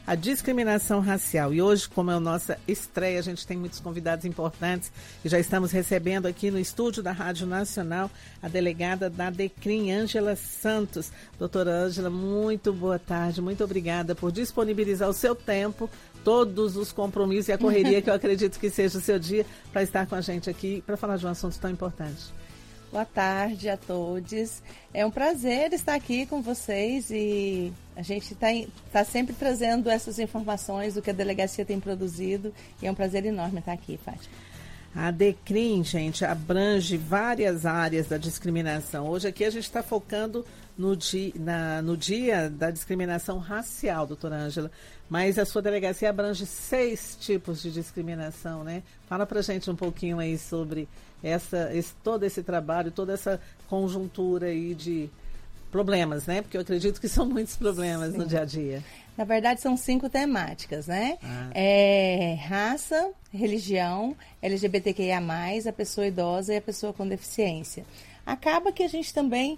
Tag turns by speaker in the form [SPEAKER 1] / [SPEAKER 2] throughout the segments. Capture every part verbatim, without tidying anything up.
[SPEAKER 1] a discriminação racial. E hoje, como é a nossa estreia, a gente tem muitos convidados importantes e já estamos recebendo aqui no estúdio da Rádio Nacional a delegada da DECRIM, Ângela Santos. Doutora Ângela, muito boa tarde, muito obrigada por disponibilizar o seu tempo, todos os compromissos e a correria que eu acredito que seja o seu dia, para estar com a gente aqui, para falar de um assunto tão importante.
[SPEAKER 2] Boa tarde a todos. É um prazer estar aqui com vocês e a gente está tá sempre trazendo essas informações do que a delegacia tem produzido e é um prazer enorme estar aqui, Fátima.
[SPEAKER 1] A DECRIM, gente, abrange várias áreas da discriminação. Hoje aqui a gente está focando no dia, na, no dia da discriminação racial, doutora Ângela, mas a sua delegacia abrange seis tipos de discriminação, né? Fala pra gente um pouquinho aí sobre essa, esse, todo esse trabalho, toda essa conjuntura aí de problemas, né? Porque eu acredito que são muitos problemas Sim. no dia a dia.
[SPEAKER 2] Na verdade, são cinco temáticas, né? Ah. É raça, religião, L G B T Q I A mais, a pessoa idosa e a pessoa com deficiência. Acaba que a gente também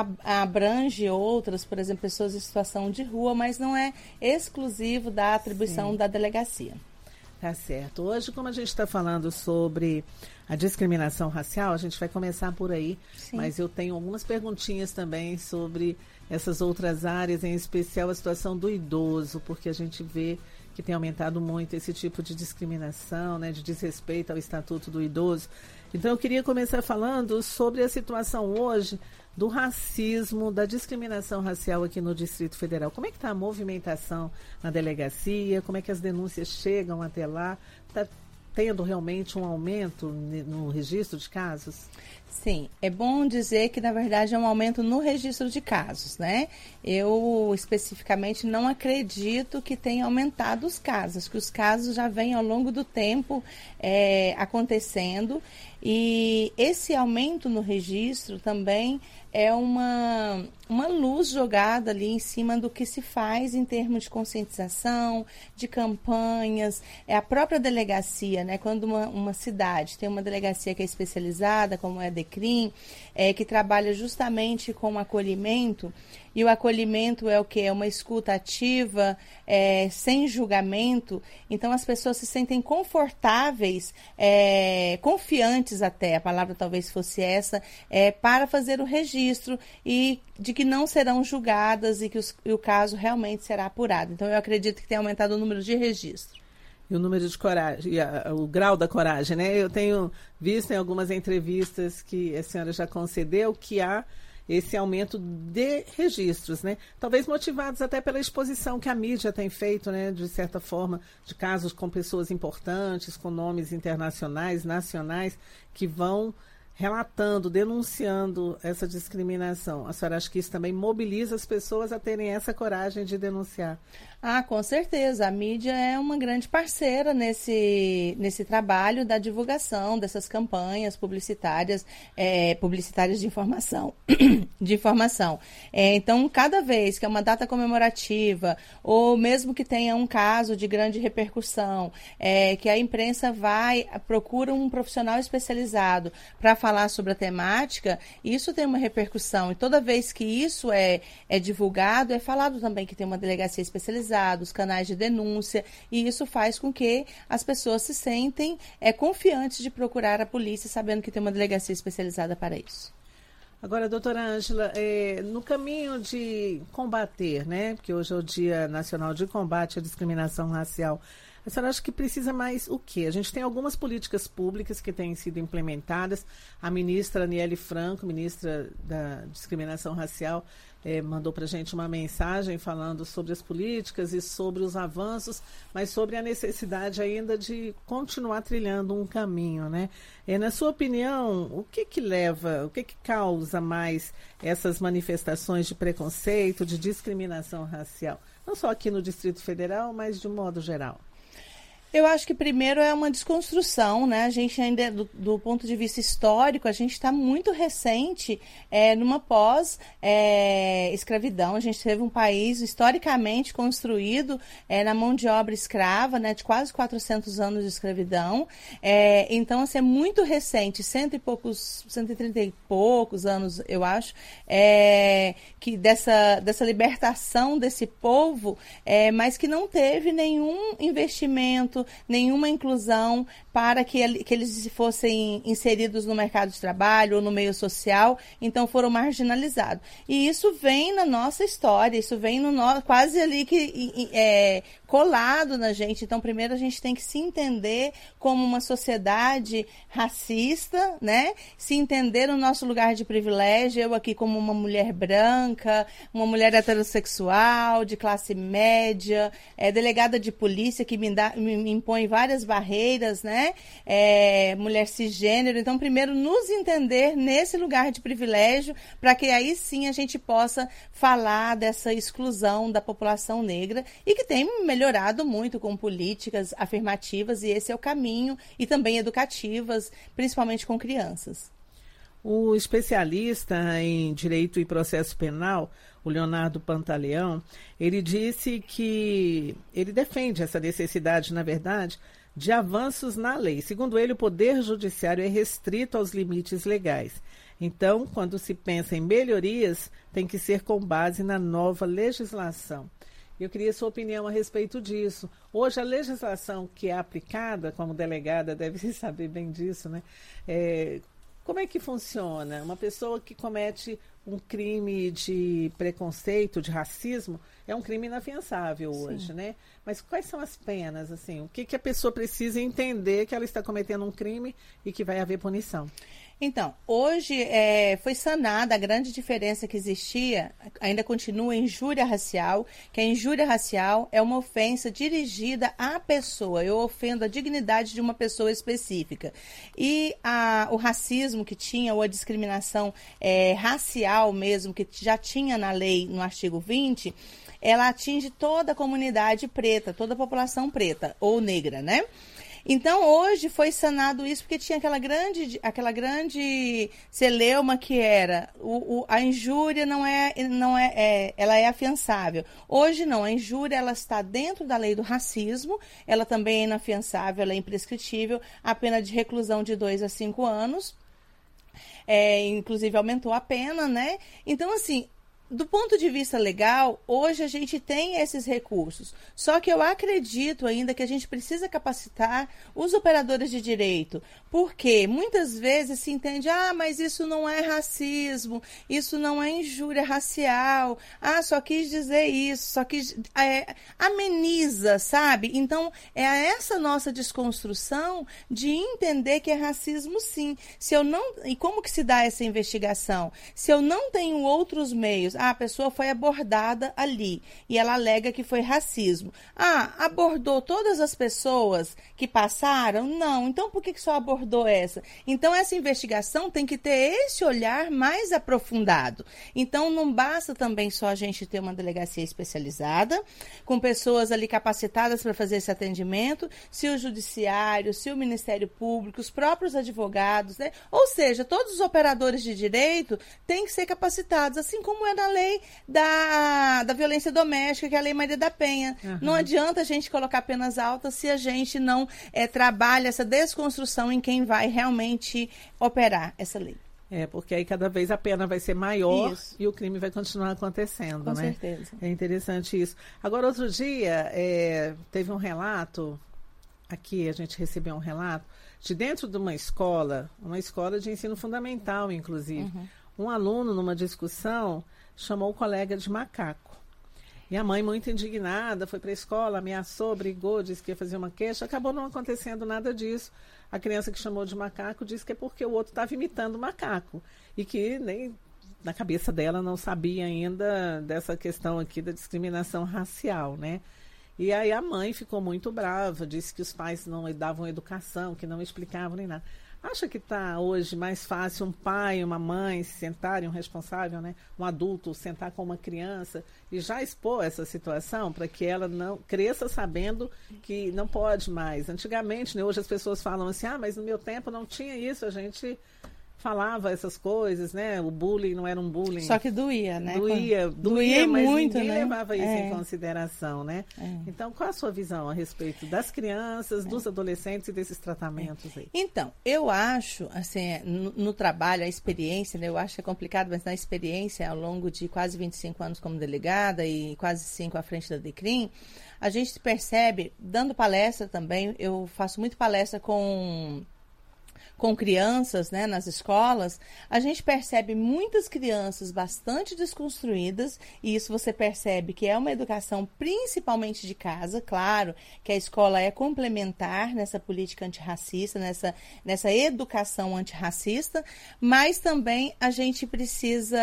[SPEAKER 2] abrange outras, por exemplo, pessoas em situação de rua, mas não é exclusivo da atribuição Sim. da delegacia.
[SPEAKER 1] Tá certo. Hoje, como a gente está falando sobre a discriminação racial, a gente vai começar por aí, Sim. mas eu tenho algumas perguntinhas também sobre essas outras áreas, em especial a situação do idoso, porque a gente vê que tem aumentado muito esse tipo de discriminação, né, de desrespeito ao Estatuto do Idoso. Então, eu queria começar falando sobre a situação hoje do racismo, da discriminação racial aqui no Distrito Federal. Como é que está a movimentação na delegacia? Como é que as denúncias chegam até lá? Está tendo realmente um aumento no registro de casos?
[SPEAKER 2] Sim, é bom dizer que, na verdade, é um aumento no registro de casos, né? Eu, especificamente, não acredito que tenha aumentado os casos, que os casos já vêm ao longo do tempo é, acontecendo, e esse aumento no registro também é uma, uma luz jogada ali em cima do que se faz em termos de conscientização, de campanhas. É a própria delegacia, né? Quando uma, uma cidade tem uma delegacia que é especializada, como é a DECRIM, é, que trabalha justamente com o acolhimento, e o acolhimento é o que? É uma escuta ativa, é, sem julgamento. Então, as pessoas se sentem confortáveis, é, confiantes até, a palavra talvez fosse essa, é, para fazer o registro e de que não serão julgadas e que os, e o caso realmente será apurado. Então, eu acredito que tem aumentado o número de registros.
[SPEAKER 1] E o número de coragem, e a, o grau da coragem, né? Eu tenho visto em algumas entrevistas que a senhora já concedeu que há esse aumento de registros, né? Talvez motivados até pela exposição que a mídia tem feito, né? De certa forma, de casos com pessoas importantes, com nomes internacionais, nacionais, que vão relatando, denunciando essa discriminação. A senhora acha que isso também mobiliza as pessoas a terem essa coragem de denunciar?
[SPEAKER 2] Ah, com certeza. A mídia é uma grande parceira nesse, nesse trabalho da divulgação dessas campanhas publicitárias, é, publicitárias de informação. de informação. É, então, cada vez que é uma data comemorativa, ou mesmo que tenha um caso de grande repercussão, é, que a imprensa vai, procura um profissional especializado para falar sobre a temática, isso tem uma repercussão. E toda vez que isso é, é divulgado, é falado também que tem uma delegacia especializada, os canais de denúncia, e isso faz com que as pessoas se sentem é, confiantes de procurar a polícia, sabendo que tem uma delegacia especializada para isso.
[SPEAKER 1] Agora, doutora Ângela, é, no caminho de combater, né, porque hoje é o Dia Nacional de Combate à Discriminação Racial, a senhora acha que precisa mais o quê? A gente tem algumas políticas públicas que têm sido implementadas. A ministra Aniele Franco, ministra da Discriminação Racial, eh, mandou para a gente uma mensagem falando sobre as políticas e sobre os avanços, mas sobre a necessidade ainda de continuar trilhando um caminho, né? E, na sua opinião, o que que leva, o que que causa mais essas manifestações de preconceito, de discriminação racial? Não só aqui no Distrito Federal, mas de um modo geral.
[SPEAKER 2] Eu acho que primeiro é uma desconstrução, né? A gente ainda, do, do ponto de vista histórico, a gente está muito recente é, numa pós-escravidão. É, a gente teve um país historicamente construído é, na mão de obra escrava, né? De quase quatrocentos anos de escravidão. É, então, assim, é muito recente, cento e poucos, cento e trinta e poucos anos, eu acho, é, que dessa, dessa libertação desse povo, é, mas que não teve nenhum investimento, nenhuma inclusão para que, ele, que eles fossem inseridos no mercado de trabalho ou no meio social, então foram marginalizados. E isso vem na nossa história, isso vem no no, quase ali que é, colado na gente. Então, primeiro a gente tem que se entender como uma sociedade racista, né? Se entender o nosso lugar de privilégio, eu aqui como uma mulher branca, uma mulher heterossexual, de classe média, é, delegada de polícia que me, dá, me, me impõe várias barreiras, né? É, mulher cisgênero. Então, primeiro, nos entender nesse lugar de privilégio, para que aí sim a gente possa falar dessa exclusão da população negra e que tem melhorado muito com políticas afirmativas, e esse é o caminho, e também educativas, principalmente com crianças.
[SPEAKER 1] O especialista em Direito e Processo Penal, o Leonardo Pantaleão, ele disse que ele defende essa necessidade, na verdade, de avanços na lei. Segundo ele, o Poder Judiciário é restrito aos limites legais. Então, quando se pensa em melhorias, tem que ser com base na nova legislação. Eu queria sua opinião a respeito disso. Hoje, a legislação que é aplicada, como delegada deve saber bem disso, né? É, como é que funciona? Uma pessoa que comete um crime de preconceito, de racismo, é um crime inafiançável hoje, Sim. né? Mas quais são as penas, assim? O que, que a pessoa precisa entender que ela está cometendo um crime e que vai haver punição?
[SPEAKER 2] Então, hoje é, foi sanada a grande diferença que existia, ainda continua a injúria racial, que a injúria racial é uma ofensa dirigida à pessoa, eu ofendo a dignidade de uma pessoa específica. E a, o racismo que tinha, ou a discriminação é, racial mesmo, que já tinha na lei, no artigo vinte, ela atinge toda a comunidade preta, toda a população preta ou negra, né? Então, hoje foi sanado isso porque tinha aquela grande, aquela grande celeuma que era o, o, a injúria não é, não é, é, ela é afiançável. Hoje não, a injúria ela está dentro da lei do racismo, ela também é inafiançável, ela é imprescritível, a pena de reclusão de dois a cinco anos, é, inclusive aumentou a pena, né? Então, assim, do ponto de vista legal, hoje a gente tem esses recursos. Só que eu acredito ainda que a gente precisa capacitar os operadores de direito. Porque muitas vezes se entende, ah, mas isso não é racismo, isso não é injúria racial, ah, só quis dizer isso, só quis... É, ameniza, sabe? Então, é essa nossa desconstrução de entender que é racismo sim. Se eu não... E como que se dá essa investigação? Se eu não tenho outros meios, ah, a pessoa foi abordada ali e ela alega que foi racismo. Ah, abordou todas as pessoas que passaram? Não. Então, por que que só abordou essa? Então, essa investigação tem que ter esse olhar mais aprofundado. Então, não basta também só a gente ter uma delegacia especializada, com pessoas ali capacitadas para fazer esse atendimento, se o judiciário, se o Ministério Público, os próprios advogados, né? Ou seja, todos os operadores de direito têm que ser capacitados, assim como é na lei da, da violência doméstica, que é a Lei Maria da Penha. Uhum. Não adianta a gente colocar penas altas se a gente não é, trabalha essa desconstrução em quem vai realmente operar essa lei.
[SPEAKER 1] É, porque aí cada vez a pena vai ser maior
[SPEAKER 2] isso.
[SPEAKER 1] E o crime vai continuar acontecendo,
[SPEAKER 2] Com
[SPEAKER 1] né?
[SPEAKER 2] Com certeza.
[SPEAKER 1] É interessante isso. Agora, outro dia, é, teve um relato, aqui a gente recebeu um relato, de dentro de uma escola, uma escola de ensino fundamental, inclusive, uhum. um aluno, numa discussão, chamou o colega de macaco. E a mãe, muito indignada, foi para a escola, ameaçou, brigou, disse que ia fazer uma queixa. Acabou não acontecendo nada disso. A criança que chamou de macaco disse que é porque o outro estava imitando o macaco. E que nem na cabeça dela não sabia ainda dessa questão aqui da discriminação racial, né? E aí a mãe ficou muito brava, disse que os pais não davam educação, que não explicavam nem nada. Acha que está hoje mais fácil um pai e uma mãe se sentarem, um responsável, né, um adulto, sentar com uma criança e já expor essa situação para que ela não cresça sabendo que não pode mais? Antigamente, né, hoje as pessoas falam assim, ah, mas no meu tempo não tinha isso, a gente falava essas coisas, né? O bullying não era um bullying.
[SPEAKER 2] Só que doía, né?
[SPEAKER 1] Doía, doía,
[SPEAKER 2] doía
[SPEAKER 1] mas
[SPEAKER 2] muito,
[SPEAKER 1] ninguém
[SPEAKER 2] né?
[SPEAKER 1] levava isso
[SPEAKER 2] é.
[SPEAKER 1] em consideração, né?
[SPEAKER 2] É.
[SPEAKER 1] Então, qual a sua visão a respeito das crianças, é. dos adolescentes e desses tratamentos aí?
[SPEAKER 2] Então, eu acho, assim, no, no trabalho, a experiência, né? Eu acho que é complicado, mas na experiência, ao longo de quase vinte e cinco anos como delegada e quase cinco à frente da DECRIM, a gente percebe, dando palestra também, eu faço muito palestra com... com crianças, né, nas escolas, a gente percebe muitas crianças bastante desconstruídas, e isso você percebe que é uma educação principalmente de casa, claro que a escola é complementar nessa política antirracista, nessa, nessa educação antirracista, mas também a gente precisa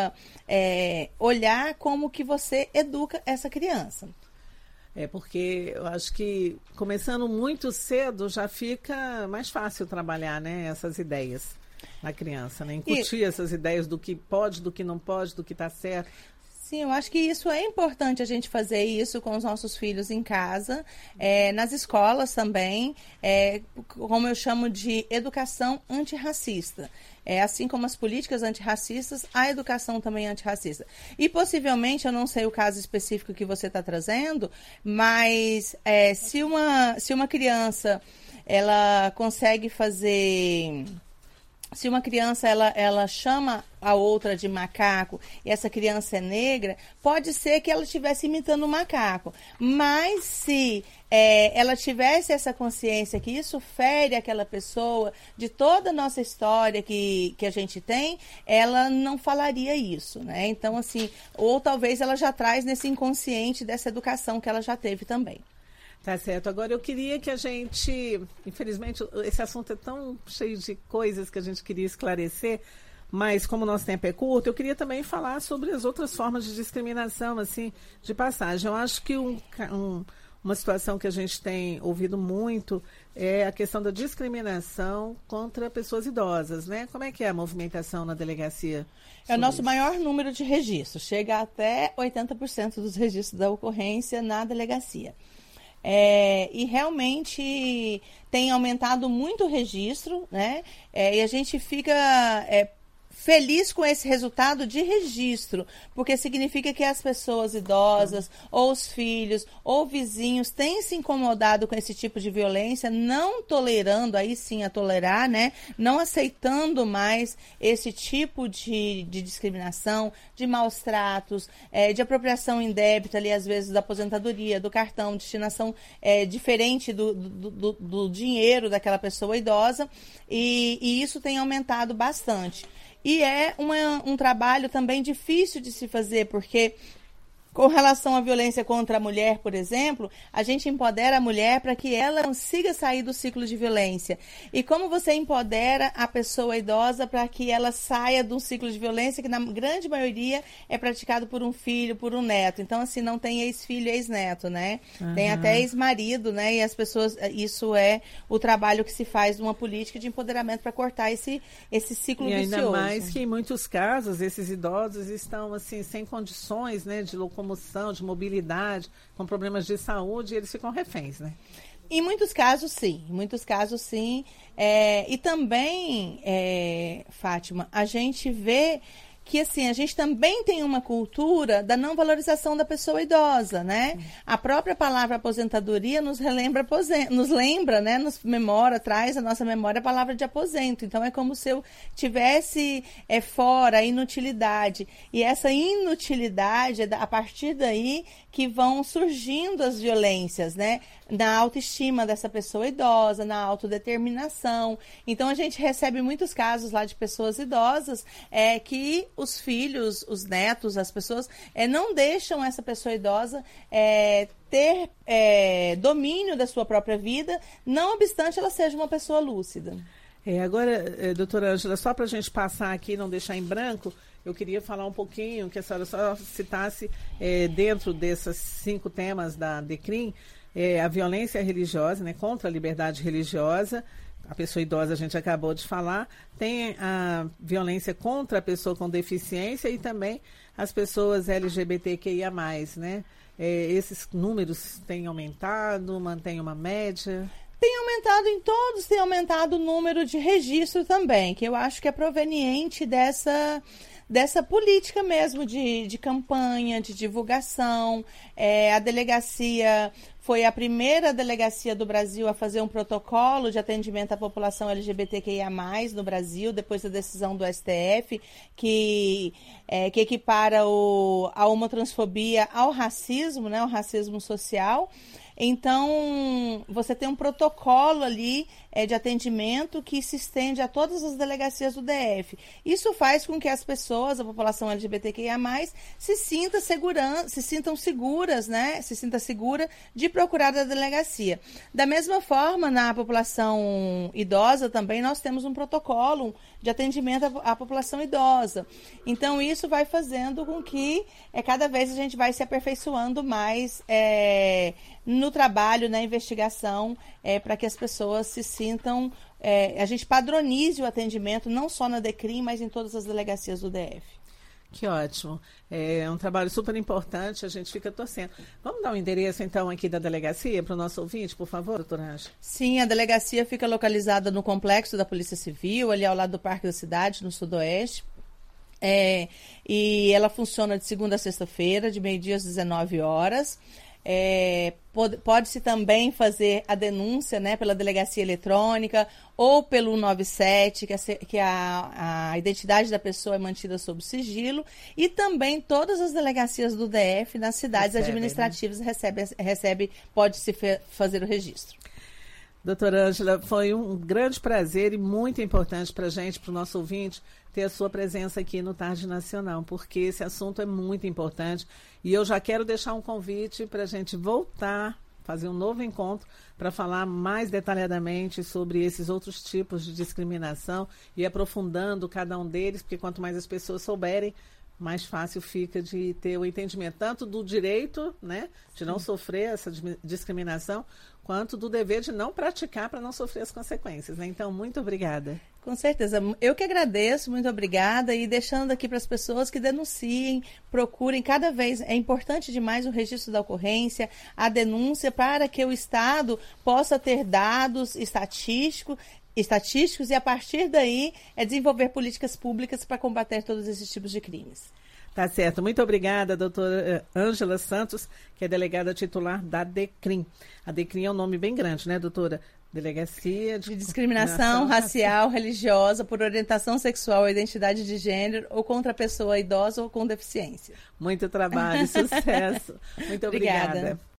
[SPEAKER 2] é, olhar como que você educa essa criança.
[SPEAKER 1] É porque eu acho que começando muito cedo já fica mais fácil trabalhar, né, essas ideias na criança, né? Incutir e... essas ideias do que pode, do que não pode, do que está certo.
[SPEAKER 2] Sim, eu acho que isso é importante a gente fazer isso com os nossos filhos em casa, é, nas escolas também, é, como eu chamo de educação antirracista. É, assim como as políticas antirracistas, a educação também é antirracista. E possivelmente, eu não sei o caso específico que você está trazendo, mas é, se, uma, se uma criança ela consegue fazer... Se uma criança ela, ela chama a outra de macaco e essa criança é negra, pode ser que ela estivesse imitando um macaco. Mas se é, ela tivesse essa consciência que isso fere aquela pessoa, de toda a nossa história que, que a gente tem, ela não falaria isso, né? Então, assim, ou talvez ela já traz nesse inconsciente dessa educação que ela já teve também.
[SPEAKER 1] Tá certo. Agora, eu queria que a gente... Infelizmente, esse assunto é tão cheio de coisas que a gente queria esclarecer, mas como o nosso tempo é curto, eu queria também falar sobre as outras formas de discriminação, assim, de passagem. Eu acho que um, um, uma situação que a gente tem ouvido muito é a questão da discriminação contra pessoas idosas, né? Como é que é a movimentação na delegacia?
[SPEAKER 2] É o nosso isso? maior número de registros. Chega até oitenta por cento dos registros da ocorrência na delegacia. É, e realmente tem aumentado muito o registro, né? É, e a gente fica é, feliz com esse resultado de registro, porque significa que as pessoas idosas, ou os filhos, ou vizinhos têm se incomodado com esse tipo de violência, não tolerando, aí sim a tolerar, né? Não aceitando mais esse tipo de, de discriminação, de maus tratos, é, de apropriação indébita ali, às vezes, da aposentadoria, do cartão, destinação é, diferente do, do, do, do dinheiro daquela pessoa idosa, e, e isso tem aumentado bastante. E é uma, um trabalho também difícil de se fazer, porque com relação à violência contra a mulher, por exemplo, a gente empodera a mulher para que ela consiga sair do ciclo de violência. E como você empodera a pessoa idosa para que ela saia de um ciclo de violência que na grande maioria é praticado por um filho, por um neto. Então, assim, não tem ex-filho e ex-neto, né? Uhum. Tem até ex-marido, né? E as pessoas, isso é o trabalho que se faz de uma política de empoderamento para cortar esse, esse ciclo
[SPEAKER 1] e
[SPEAKER 2] vicioso.
[SPEAKER 1] E ainda mais que em muitos casos esses idosos estão, assim, sem condições, né, de locomoção, de mobilidade, com problemas de saúde, e eles ficam reféns, né?
[SPEAKER 2] Em muitos casos, sim. Em muitos casos, sim. É, e também, é, Fátima, a gente vê que, assim, a gente também tem uma cultura da não valorização da pessoa idosa, né? A própria palavra aposentadoria nos relembra, nos lembra, né? Nos memora, traz a nossa memória a palavra de aposento. Então, é como se eu tivesse é, fora a inutilidade. E essa inutilidade, é a partir daí que vão surgindo as violências, né? Na autoestima dessa pessoa idosa, na autodeterminação. Então, a gente recebe muitos casos lá de pessoas idosas é, que os filhos, os netos, as pessoas é, não deixam essa pessoa idosa é, ter é, domínio da sua própria vida, não obstante ela seja uma pessoa lúcida.
[SPEAKER 1] É, agora, é, doutora Ângela, só para a gente passar aqui e não deixar em branco, eu queria falar um pouquinho, que a senhora só citasse é, dentro desses cinco temas da DECRIM, é, a violência religiosa, né, contra a liberdade religiosa, a pessoa idosa a gente acabou de falar, tem a violência contra a pessoa com deficiência e também as pessoas L G B T Q I A mais, né? É, esses números têm aumentado, mantém uma média?
[SPEAKER 2] Tem aumentado em todos, tem aumentado o número de registro também, que eu acho que é proveniente dessa... dessa política mesmo de, de campanha, de divulgação. É, a delegacia foi a primeira delegacia do Brasil a fazer um protocolo de atendimento à população L G B T Q I A mais, no Brasil, depois da decisão do S T F, que, é, que equipara o, a homotransfobia ao racismo, né, ao racismo social. Então, você tem um protocolo ali é, de atendimento que se estende a todas as delegacias do D F. Isso faz com que as pessoas, a população L G B T Q I A mais, se, sinta seguran- se sintam seguras, né? Se sinta segura de procurar a delegacia. Da mesma forma, na população idosa também, nós temos um protocolo de atendimento à, à população idosa. Então, isso vai fazendo com que é, cada vez a gente vai se aperfeiçoando mais é, no trabalho, na investigação, é, para que as pessoas se sintam, é, a gente padronize o atendimento, não só na DECRIM, mas em todas as delegacias do D F.
[SPEAKER 1] Que ótimo. É um trabalho super importante, a gente fica torcendo. Vamos dar um endereço, então, aqui da delegacia para o nosso ouvinte, por favor, doutora Ângela?
[SPEAKER 2] Sim, a delegacia fica localizada no complexo da Polícia Civil, ali ao lado do Parque da Cidade, no Sudoeste. É, e ela funciona de segunda a sexta-feira, de meio-dia às dezenove horas. É, pode, pode-se também fazer a denúncia, né, pela delegacia eletrônica ou pelo cento e noventa e sete, que, a, que a, a identidade da pessoa é mantida sob sigilo, e também todas as delegacias do D F nas cidades recebe, administrativas, né? recebe, recebe, pode-se fe, fazer o registro.
[SPEAKER 1] Doutora Ângela, foi um grande prazer e muito importante para a gente, para o nosso ouvinte, ter a sua presença aqui no Tarde Nacional, porque esse assunto é muito importante. E eu já quero deixar um convite para a gente voltar, fazer um novo encontro, para falar mais detalhadamente sobre esses outros tipos de discriminação e aprofundando cada um deles, porque quanto mais as pessoas souberem, mais fácil fica de ter o entendimento tanto do direito, né, de não sofrer essa discriminação, quanto do dever de não praticar para não sofrer as consequências, né? Então, muito obrigada.
[SPEAKER 2] Com certeza. Eu que agradeço, muito obrigada, e deixando aqui para as pessoas que denunciem, procurem cada vez, é importante demais o registro da ocorrência, a denúncia, para que o Estado possa ter dados estatísticos, estatísticos e, a partir daí, é desenvolver políticas públicas para combater todos esses tipos de crimes.
[SPEAKER 1] Tá certo. Muito obrigada, doutora Ângela Santos, que é delegada titular da DECRIM. A DECRIM é um nome bem grande, né, doutora? Delegacia de,
[SPEAKER 2] de Discriminação Racial, Religiosa, por orientação sexual ou identidade de gênero, ou contra a pessoa idosa ou com deficiência.
[SPEAKER 1] Muito trabalho, sucesso. Muito obrigada. Obrigada.